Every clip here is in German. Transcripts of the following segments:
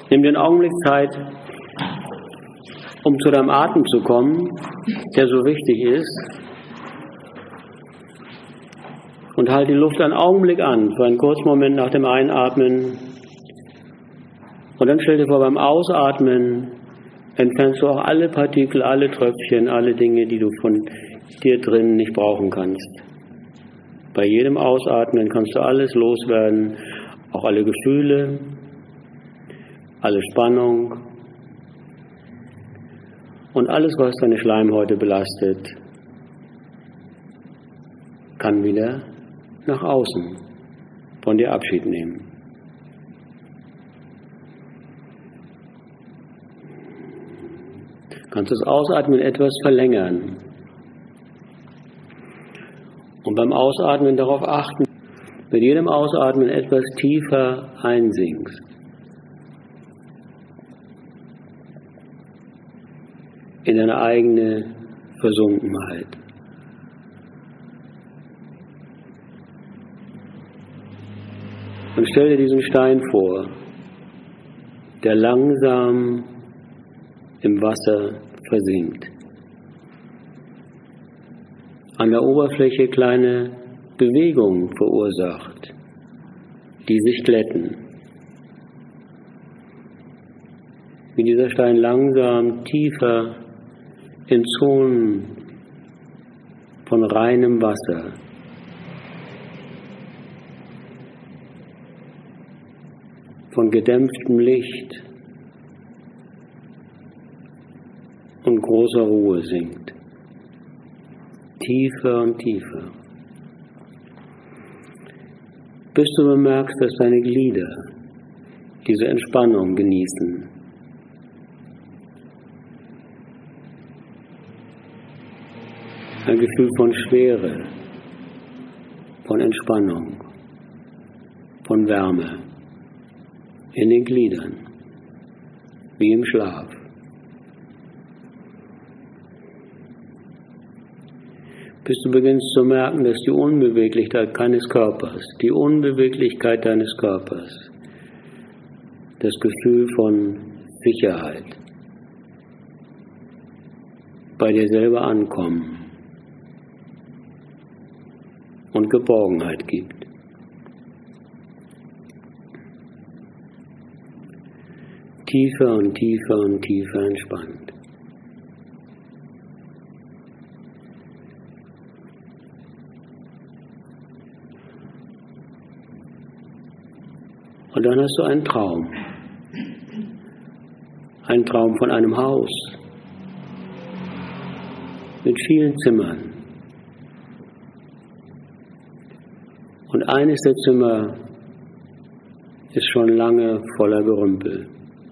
Nimm den Augenblick Zeit, um zu deinem Atem zu kommen, der so wichtig ist. Und halt die Luft einen Augenblick an, für einen kurzen Moment nach dem Einatmen. Und dann stell dir vor, beim Ausatmen entfernst du auch alle Partikel, alle Tröpfchen, alle Dinge, die du von dir drin nicht brauchen kannst. Bei jedem Ausatmen kannst du alles loswerden, auch alle Gefühle, alle Spannung und alles, was deine Schleimhäute belastet, kann wieder nach außen von dir Abschied nehmen. Du kannst das Ausatmen etwas verlängern und beim Ausatmen darauf achten, mit jedem Ausatmen etwas tiefer einsinkst. In deine eigene Versunkenheit. Und stell dir diesen Stein vor, der langsam im Wasser versinkt. An der Oberfläche kleine Bewegungen verursacht, die sich glätten. Wie dieser Stein langsam tiefer in Zonen von reinem Wasser von gedämpftem Licht und großer Ruhe sinkt. Tiefer und tiefer. Bis du bemerkst, dass deine Glieder diese Entspannung genießen. Ein Gefühl von Schwere, von Entspannung, von Wärme in den Gliedern, wie im Schlaf. Bis du beginnst zu merken, dass die Unbeweglichkeit deines Körpers, das Gefühl von Sicherheit, bei dir selber ankommen und Geborgenheit gibt. Tiefer und tiefer und tiefer entspannt. Und dann hast du einen Traum. Einen Traum von einem Haus mit vielen Zimmern. Und eines der Zimmer ist schon lange voller Gerümpel.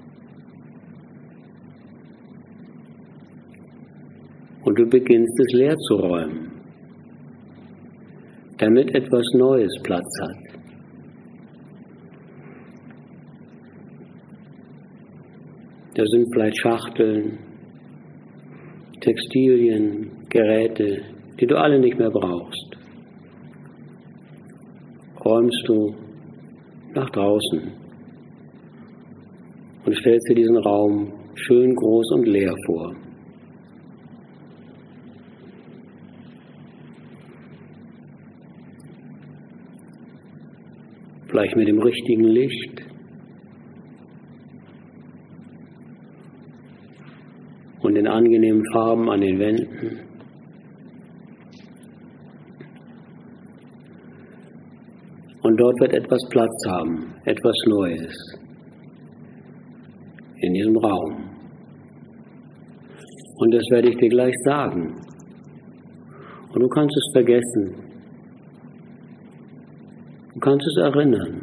Und du beginnst es leer zu räumen, damit etwas Neues Platz hat. Da sind vielleicht Schachteln, Textilien, Geräte, die du alle nicht mehr brauchst. Räumst du nach draußen und stellst dir diesen Raum schön groß und leer vor. Vielleicht mit dem richtigen Licht. Und den angenehmen Farben an den Wänden. Und dort wird etwas Platz haben, etwas Neues in diesem Raum. Und das werde ich dir gleich sagen. Und du kannst es vergessen. Du kannst es erinnern.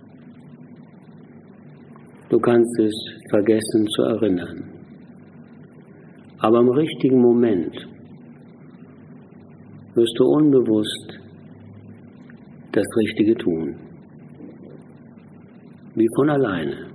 Du kannst es vergessen zu erinnern. Aber im richtigen Moment wirst du unbewusst das Richtige tun. Wie von alleine.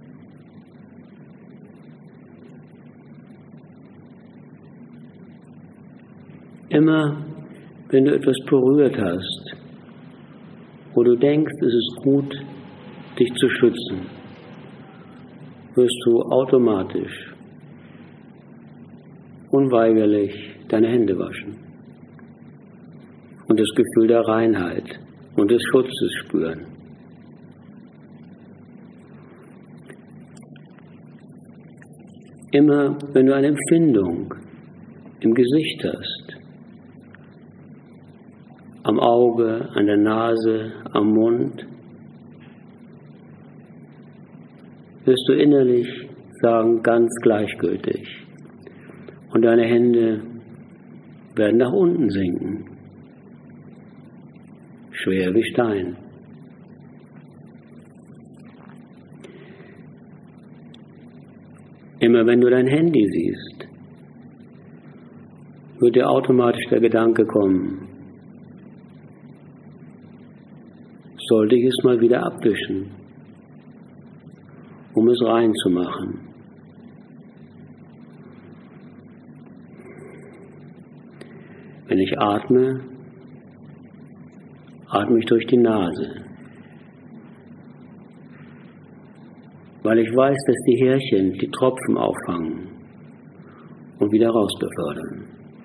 Immer, wenn du etwas berührt hast, wo du denkst, es ist gut, dich zu schützen, wirst du automatisch, unweigerlich deine Hände waschen und das Gefühl der Reinheit und des Schutzes spüren. Immer wenn du eine Empfindung im Gesicht hast, am Auge, an der Nase, am Mund, wirst du innerlich sagen, ganz gleichgültig. Und deine Hände werden nach unten sinken. Schwer wie Stein. Immer wenn du dein Handy siehst, wird dir automatisch der Gedanke kommen, sollte ich es mal wieder abwischen, um es reinzumachen. Wenn ich atme, atme ich durch die Nase, weil ich weiß, dass die Härchen die Tropfen auffangen und wieder rausbefördern.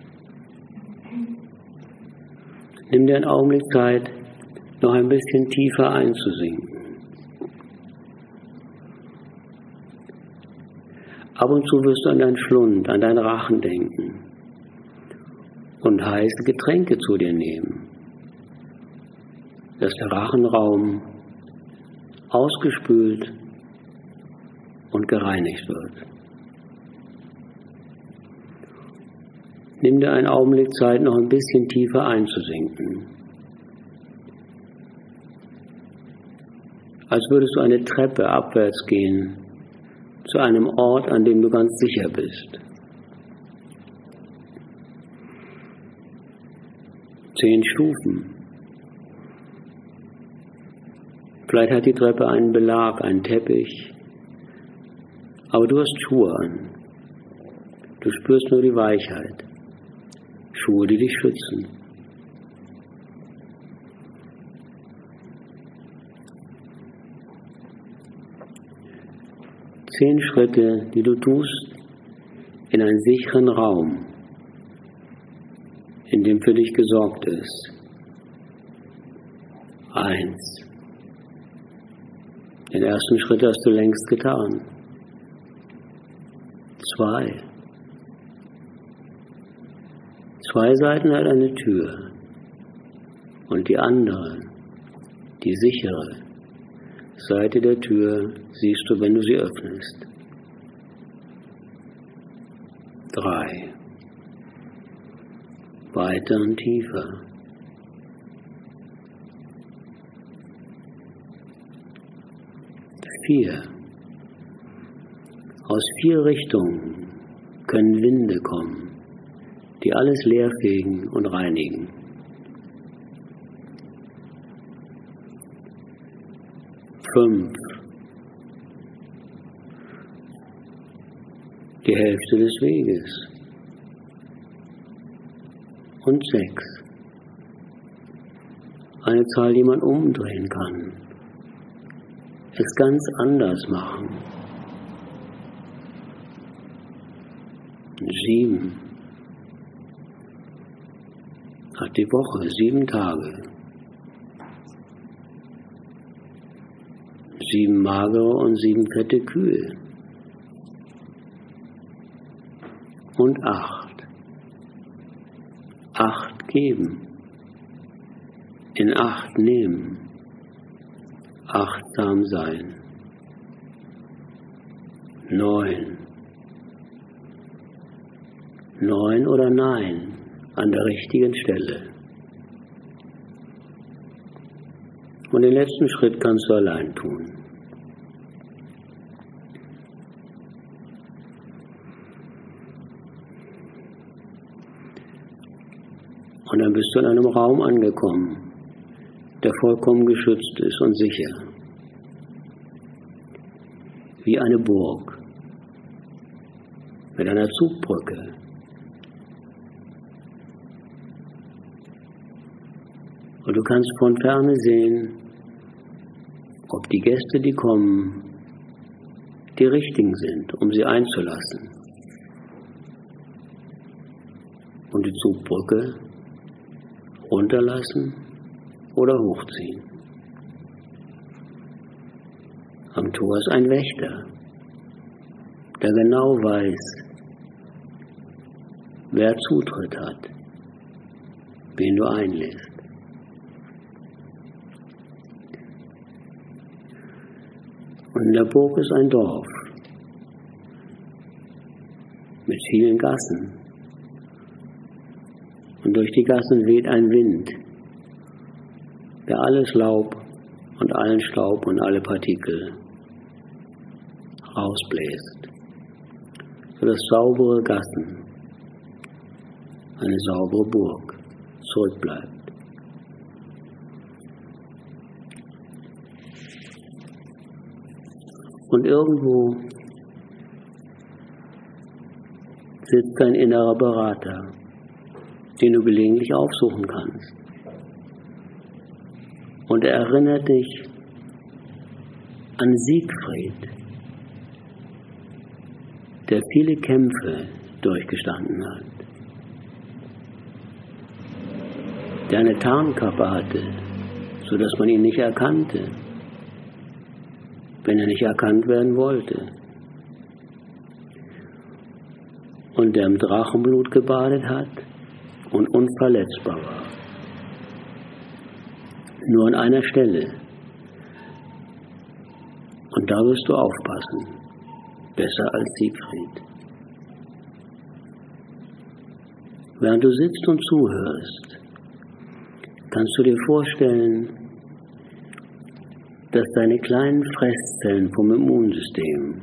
Nimm dir einen Augenblick Zeit, noch ein bisschen tiefer einzusinken. Ab und zu wirst du an deinen Schlund, an deinen Rachen denken und heiße Getränke zu dir nehmen, dass der Rachenraum ausgespült und gereinigt wird. Nimm dir einen Augenblick Zeit, noch ein bisschen tiefer einzusinken. Als würdest du eine Treppe abwärts gehen, zu einem Ort, an dem du ganz sicher bist. 10 Stufen. Vielleicht hat die Treppe einen Belag, einen Teppich, aber du hast Schuhe an. Du spürst nur die Weichheit. Schuhe, die dich schützen. Zehn Schritte, die du tust, in einen sicheren Raum, in dem für dich gesorgt ist. 1. Den ersten Schritt hast du längst getan. 2. 2 Seiten hat eine Tür und die andere, die sichere Seite der Tür siehst du, wenn du sie öffnest. 3. Weiter und tiefer. 4. Aus 4 Richtungen können Winde kommen, die alles leerfegen und reinigen. 5. Die Hälfte des Weges. Und 6. Eine Zahl, die man umdrehen kann. Es ganz anders machen. 7. Hat die Woche 7 Tage. 7 magere und 7 fette Kühe. Und 8. 8 geben. In 8 nehmen. Achtsam sein. 9. 9 oder Nein an der richtigen Stelle. Und den letzten Schritt kannst du allein tun. Und dann bist du in einem Raum angekommen, der vollkommen geschützt ist und sicher. Wie eine Burg mit einer Zugbrücke. Und du kannst von Ferne sehen, ob die Gäste, die kommen, die richtigen sind, um sie einzulassen. Und die Zugbrücke runterlassen oder hochziehen. Am Tor ist ein Wächter, der genau weiß, wer Zutritt hat, wen du einlädst. Und in der Burg ist ein Dorf mit vielen Gassen. Und durch die Gassen weht ein Wind, der alles Laub und allen Staub und alle Partikel rausbläst, sodass saubere Gassen, eine saubere Burg zurückbleibt. Und irgendwo sitzt dein innerer Berater, den du gelegentlich aufsuchen kannst. Und er erinnert dich an Siegfried, der viele Kämpfe durchgestanden hat, der eine Tarnkappe hatte, sodass man ihn nicht erkannte, wenn er nicht erkannt werden wollte, und der im Drachenblut gebadet hat und unverletzbar war. Nur an einer Stelle. Und da wirst du aufpassen, besser als Siegfried. Während du sitzt und zuhörst, kannst du dir vorstellen, dass deine kleinen Fresszellen vom Immunsystem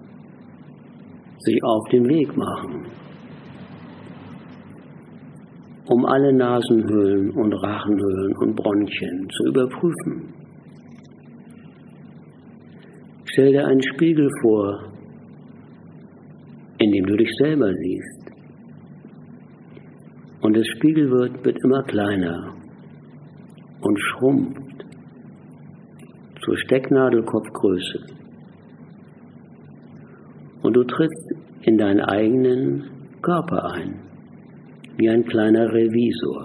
sich auf den Weg machen, um alle Nasenhöhlen und Rachenhöhlen und Bronchien zu überprüfen. Stell dir einen Spiegel vor, in dem du dich selber siehst. Und das Spiegelbild wird immer kleiner und schrumpft zur Stecknadelkopfgröße. Und du trittst in deinen eigenen Körper ein, wie ein kleiner Revisor.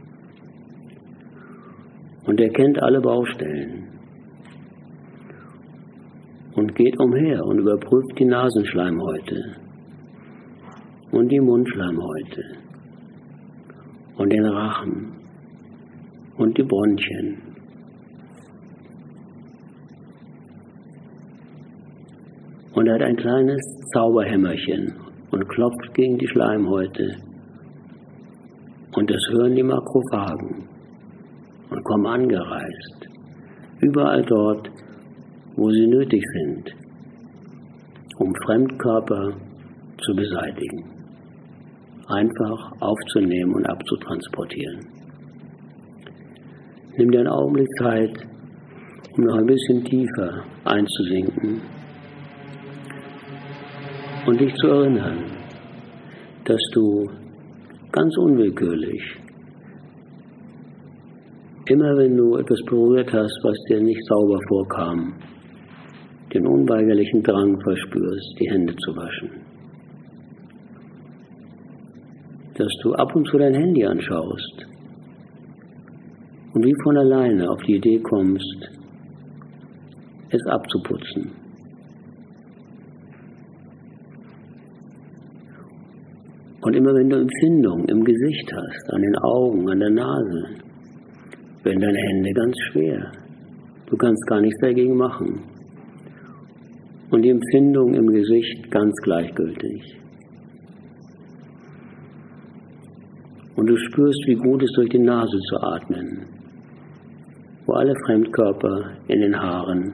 Und er kennt alle Baustellen und geht umher und überprüft die Nasenschleimhäute und die Mundschleimhäute und den Rachen und die Bronchien. Und er hat ein kleines Zauberhämmerchen und klopft gegen die Schleimhäute. Und das hören die Makrophagen und kommen angereist. Überall dort, wo sie nötig sind, um Fremdkörper zu beseitigen. Einfach aufzunehmen und abzutransportieren. Nimm dir einen Augenblick Zeit, um noch ein bisschen tiefer einzusinken und dich zu erinnern, dass du ganz unwillkürlich, immer wenn du etwas berührt hast, was dir nicht sauber vorkam, den unweigerlichen Drang verspürst, die Hände zu waschen. Dass du ab und zu dein Handy anschaust und wie von alleine auf die Idee kommst, es abzuputzen. Und immer wenn du Empfindungen im Gesicht hast, an den Augen, an der Nase, werden deine Hände ganz schwer. Du kannst gar nichts dagegen machen. Und die Empfindung im Gesicht ganz gleichgültig. Und du spürst, wie gut es durch die Nase zu atmen, wo alle Fremdkörper in den Haaren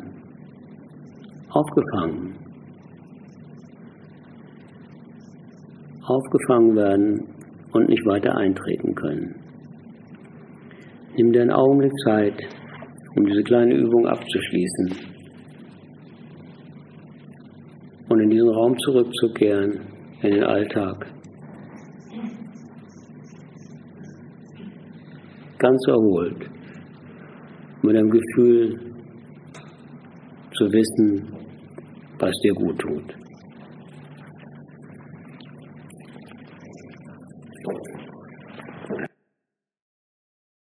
aufgefangen werden und nicht weiter eintreten können. Nimm dir einen Augenblick Zeit, um diese kleine Übung abzuschließen und in diesen Raum zurückzukehren, in den Alltag. Ganz erholt, mit einem Gefühl zu wissen, was dir gut tut.